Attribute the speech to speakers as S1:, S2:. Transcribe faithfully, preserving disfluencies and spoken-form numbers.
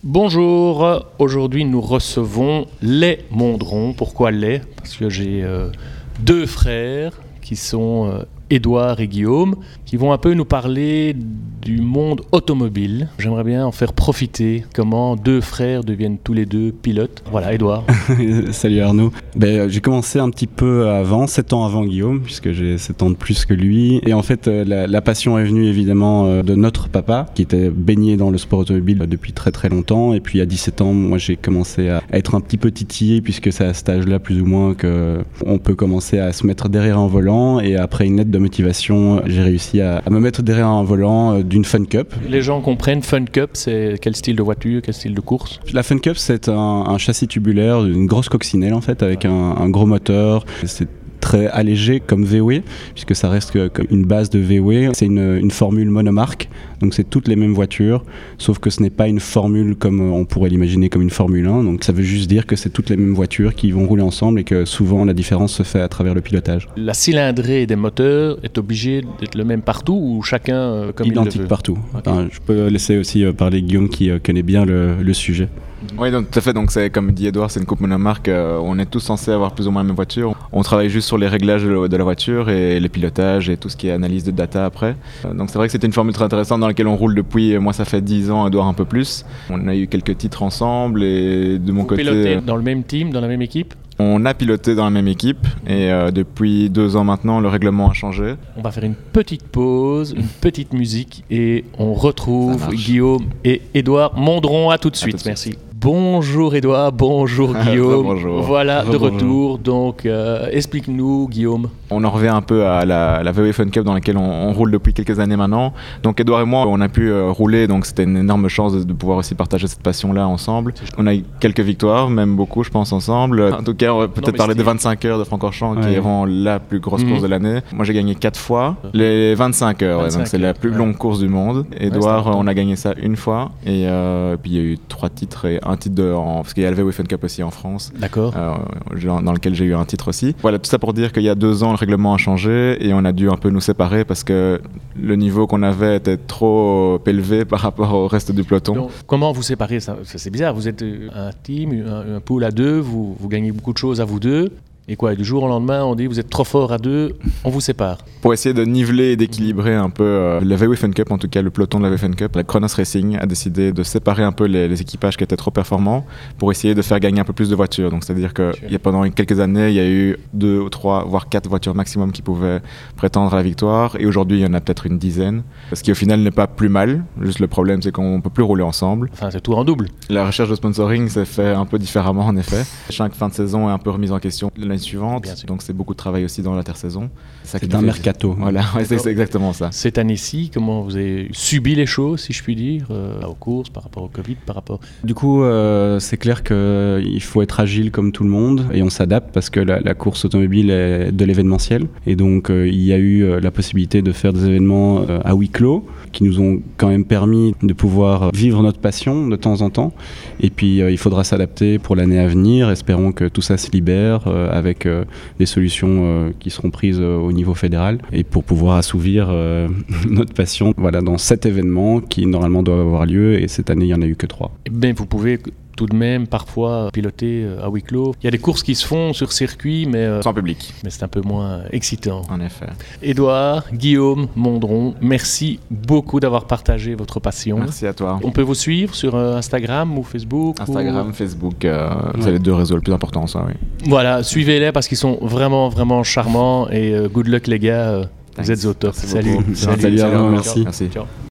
S1: Bonjour, aujourd'hui nous recevons les Mondron. Pourquoi les ? Parce que j'ai euh, deux frères qui sont euh, Édouard et Guillaume, qui vont un peu nous parler du monde automobile. J'aimerais bien en faire profiter, comment deux frères deviennent tous les deux pilotes. Voilà, Édouard.
S2: Salut Arnaud. Ben, j'ai commencé un petit peu avant, sept ans avant Guillaume, puisque j'ai sept ans de plus que lui. Et en fait, la, la passion est venue évidemment de notre papa, qui était baigné dans le sport automobile depuis très très longtemps. Et puis à dix-sept ans, moi j'ai commencé à être un petit peu titillé, puisque c'est à cet âge-là plus ou moins qu'on peut commencer à se mettre derrière un volant. Et après une lettre de motivation, j'ai réussi à, à me mettre derrière un volant d'une Fun Cup.
S1: Les gens comprennent, Fun Cup, c'est quel style de voiture, quel style de course ?
S2: La Fun Cup, c'est un, un châssis tubulaire, une grosse coccinelle en fait, avec un, un gros moteur. C'est très allégé comme V W, puisque ça reste comme une base de V W. C'est une, une formule monomarque, donc c'est toutes les mêmes voitures, sauf que ce n'est pas une formule comme on pourrait l'imaginer comme une Formule un, donc ça veut juste dire que c'est toutes les mêmes voitures qui vont rouler ensemble et que souvent la différence se fait à travers le pilotage.
S1: La cylindrée des moteurs est obligée d'être le même partout ou chacun euh, comme
S2: Identique
S1: il le veut ?
S2: partout.
S1: Okay.
S2: Enfin, je peux laisser aussi parler Guillaume qui connaît bien le, le sujet.
S3: Oui, donc, tout à fait. Donc, c'est, comme dit Edouard, c'est une coupe monomarque. Euh, on est tous censés avoir plus ou moins la même voiture. On travaille juste sur les réglages de, de la voiture et les pilotages et tout ce qui est analyse de data après. Euh, donc, c'est vrai que c'était une formule très intéressante dans laquelle on roule depuis, moi, ça fait dix ans, Edouard un peu plus. On a eu quelques titres ensemble et de mon
S1: Vous
S3: côté...
S1: pilotez dans le même team, dans la même équipe ?
S3: On a piloté dans la même équipe et euh, depuis deux ans maintenant, le règlement a changé.
S1: On va faire une petite pause, une petite musique et on retrouve Guillaume et Édouard Mondron. À tout de suite, tout de merci. Suite. Bonjour Édouard, bonjour Guillaume.
S3: Bonjour.
S1: Voilà, de
S3: Rebonjour.
S1: retour. Donc, euh, explique-nous, Guillaume.
S3: On en revient un peu à la, la V W Fun Cup dans laquelle on, on roule depuis quelques années maintenant. Donc, Édouard et moi, on a pu euh, rouler, donc c'était une énorme chance de, de pouvoir aussi partager cette passion-là ensemble. On a eu quelques victoires, même beaucoup, je pense, ensemble. En tout cas, on va peut-être non, parler des vingt-cinq heures de Francorchamps, ouais. qui est vraiment la plus grosse mmh. course de l'année. Moi, j'ai gagné quatre fois les vingt-cinq heures, vingt-cinq ouais, donc c'est heures. La plus ouais. longue course du monde. Édouard, ouais, on a gagné ça une fois. Et euh, puis, il y a eu trois titres et un titre de, en, parce qu'il y a le V W Fun Cup aussi en France.
S1: D'accord.
S3: Euh, dans lequel j'ai eu un titre aussi. Voilà, tout ça pour dire qu'il y a deux ans, le règlement a changé et on a dû un peu nous séparer parce que le niveau qu'on avait était trop élevé par rapport au reste du peloton.
S1: Donc, comment vous séparez ça ? C'est bizarre, vous êtes un team, un, un pool à deux, vous, vous gagnez beaucoup de choses à vous deux. Et quoi, du jour au lendemain, on dit vous êtes trop fort à deux, on vous sépare.
S3: Pour essayer de niveler et d'équilibrer un peu euh, la V W Fun Cup, en tout cas le peloton de la V W Fun Cup, la Kronos Racing a décidé de séparer un peu les, les équipages qui étaient trop performants pour essayer de faire gagner un peu plus de voitures. Donc c'est-à-dire que il y a pendant quelques années, il y a eu deux ou trois, voire quatre voitures maximum qui pouvaient prétendre à la victoire. Et aujourd'hui, il y en a peut-être une dizaine. Ce qui au final n'est pas plus mal. Juste le problème, c'est qu'on ne peut plus rouler ensemble.
S1: Enfin, c'est tout en double.
S3: La recherche de sponsoring s'est fait un peu différemment en effet. Chaque fin de saison est un peu remise en question l'année suivante. Donc c'est beaucoup de travail aussi dans l'intersaison.
S2: C'est, c'est un mercato.
S3: Voilà, ouais, c'est, c'est exactement ça.
S1: Cette année-ci, comment vous avez subi les choses, si je puis dire, euh, aux courses, par rapport au Covid, par rapport...
S2: Du coup, euh, c'est clair qu'il faut être agile comme tout le monde et on s'adapte parce que la, la course automobile est de l'événementiel. Et donc euh, il y a eu euh, la possibilité de faire des événements euh, à huis clos qui nous ont quand même permis de pouvoir vivre notre passion de temps en temps. Et puis euh, il faudra s'adapter pour l'année à venir. Espérons que tout ça se libère euh, avec... Euh, des solutions euh, qui seront prises euh, au niveau fédéral et pour pouvoir assouvir euh, notre passion voilà, dans cet événement qui normalement doit avoir lieu et cette année il n'y en a eu que trois.
S1: Eh bien, vous pouvez tout de même parfois piloter à huis clos. Il y a des courses qui se font sur circuit mais euh,
S3: sans public.
S1: Mais c'est un peu moins excitant.
S3: En effet.
S1: Édouard, Guillaume, Mondron, merci beaucoup d'avoir partagé votre passion.
S3: Merci à toi.
S1: On peut vous suivre sur euh, Instagram ou Facebook
S3: Instagram,
S1: ou...
S3: Facebook, euh, ouais. C'est les deux réseaux les plus importants ça, oui.
S1: Voilà, suivez-les parce qu'ils sont vraiment vraiment charmants et euh, good luck les gars, euh, vous êtes au top.
S3: Merci
S1: salut.
S2: Salut, salut, salut, merci.
S3: Merci.
S1: Ciao.